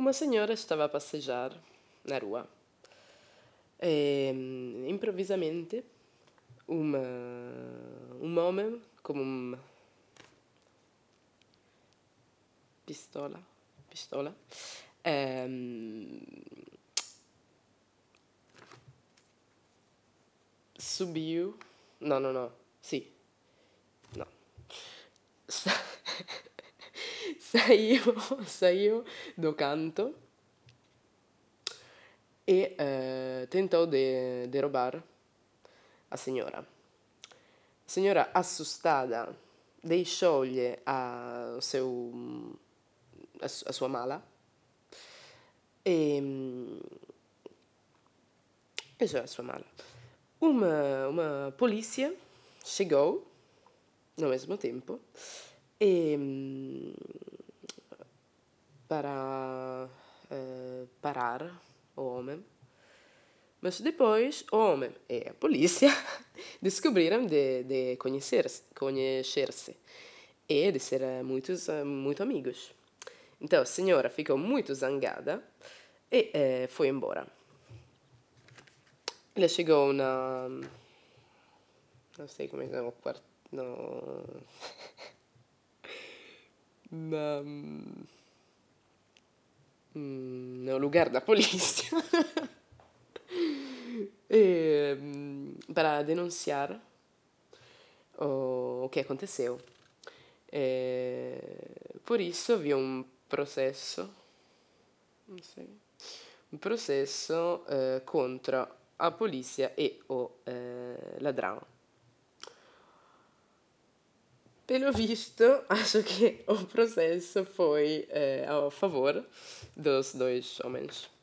Uma senhora estava a passejar na rua e, improvisamente, um homem com uma pistola, subiu. Não, não, não. Sim. Não. Sa- saiu do canto e tentou de roubar a senhora. A senhora, assustada, deixou-lhe a sua mala e deixou a sua mala. Uma polícia chegou no mesmo tempo e para parar o homem. Mas depois o homem e a polícia descobriram de conhecer-se e de ser muito amigos. Então a senhora ficou muito zangada e foi embora. Ela chegou na... Não sei como é que é o quarto... No, na, no lugar da polícia e, para denunciar o que aconteceu. Por isso havia um processo, não sei, um processo contra a polícia e o ladrão. Pelo visto, acho que o processo foi a favor dos dois homens.